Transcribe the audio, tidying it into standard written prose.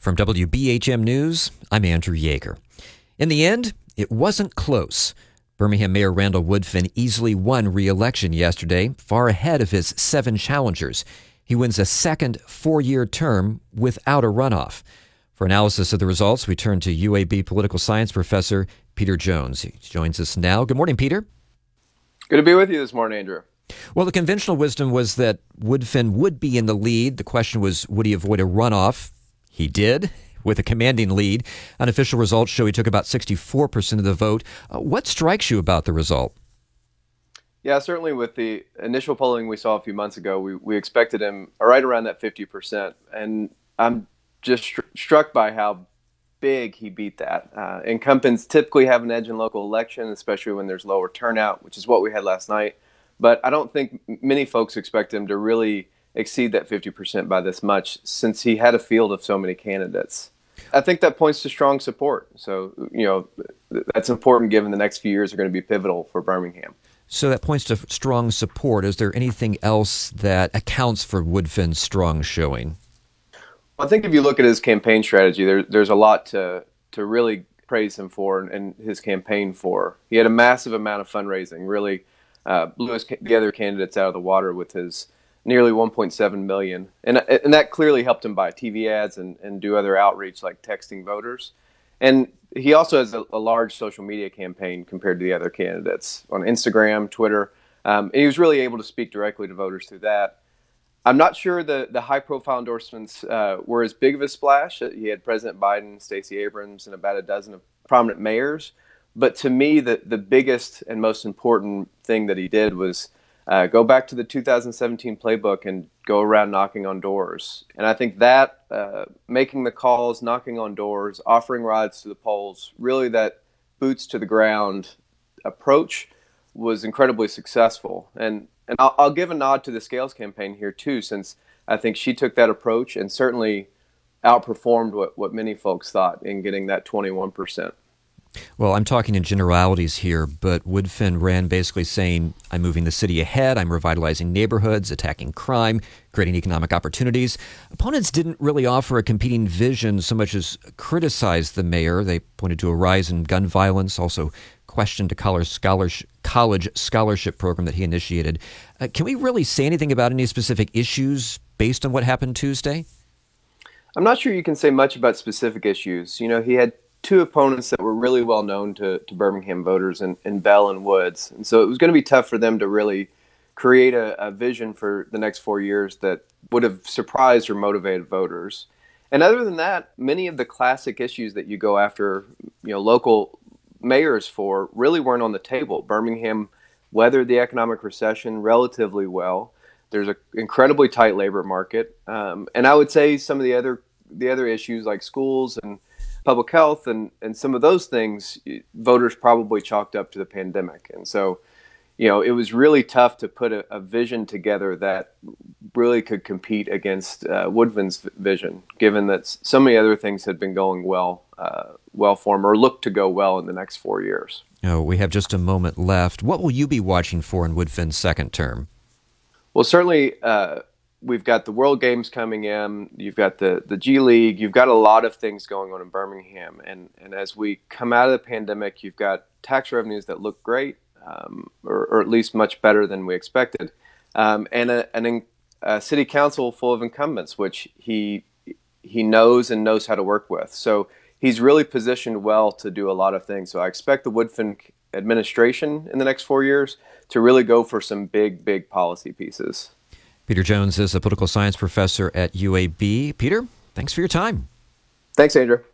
From WBHM News, I'm Andrew Yeager. In the end, it wasn't close. Birmingham Mayor Randall Woodfin easily won re-election yesterday, far ahead of his 7 challengers. He wins a second 4-year term without a runoff. For analysis of the results, we turn to UAB political science professor Peter Jones. He joins us now. Good morning, Peter. Good to be with you this morning, Andrew. Well, the conventional wisdom was that Woodfin would be in the lead. The question was, would he avoid a runoff? He did, with a commanding lead. Unofficial results show he took about 64% of the vote. What strikes you about the result? Yeah, certainly with the initial polling we saw a few months ago, we expected him right around that 50%. And I'm just struck by how big he beat that. Incumbents typically have an edge in local election, especially when there's lower turnout, which is what we had last night. But I don't think many folks expect him to really exceed that 50% by this much, since he had a field of so many candidates. I think that points to strong support. So, that's important given the next few years are going to be pivotal for Birmingham. So that points to strong support. Is there anything else that accounts for Woodfin's strong showing? Well, I think if you look at his campaign strategy, there's a lot to really praise him for and his campaign for. He had a massive amount of fundraising, really blew the other candidates out of the water with his nearly 1.7 million. And that clearly helped him buy TV ads and do other outreach like texting voters. And he also has a large social media campaign compared to the other candidates on Instagram, Twitter. And he was really able to speak directly to voters through that. I'm not sure the high-profile endorsements were as big of a splash. He had President Biden, Stacey Abrams, and about a dozen of prominent mayors. But to me, the biggest and most important thing that he did was go back to the 2017 playbook and go around knocking on doors. And I think that making the calls, knocking on doors, offering rides to the polls, really that boots to the ground approach was incredibly successful. And I'll give a nod to the Scales campaign here too, since I think she took that approach and certainly outperformed what many folks thought in getting that 21%. Well, I'm talking in generalities here, but Woodfin ran basically saying, I'm moving the city ahead, I'm revitalizing neighborhoods, attacking crime, creating economic opportunities. Opponents didn't really offer a competing vision so much as criticize the mayor. They pointed to a rise in gun violence, also questioned a college scholarship program that he initiated. Can we really say anything about any specific issues based on what happened Tuesday? I'm not sure you can say much about specific issues. He had 2 opponents that were really well known to Birmingham voters in Bell and Woods. And so it was going to be tough for them to really create a vision for the next 4 years that would have surprised or motivated voters. And other than that, many of the classic issues that you go after, local mayors for really weren't on the table. Birmingham weathered the economic recession relatively well. There's an incredibly tight labor market. And I would say some of the other issues like schools and public health and some of those things, voters probably chalked up to the pandemic. And so, it was really tough to put a vision together that really could compete against Woodfin's vision, given that so many other things had been going well for him or looked to go well in the next 4 years. We have just a moment left. What will you be watching for in Woodfin's second term? Well, certainly, we've got the World Games coming in. You've got the G League. You've got a lot of things going on in Birmingham. And as we come out of the pandemic, you've got tax revenues that look great, or at least much better than we expected, and a city council full of incumbents, which he knows and knows how to work with. So he's really positioned well to do a lot of things. So I expect the Woodfin administration in the next 4 years to really go for some big policy pieces. Peter Jones is a political science professor at UAB. Peter, thanks for your time. Thanks, Andrew.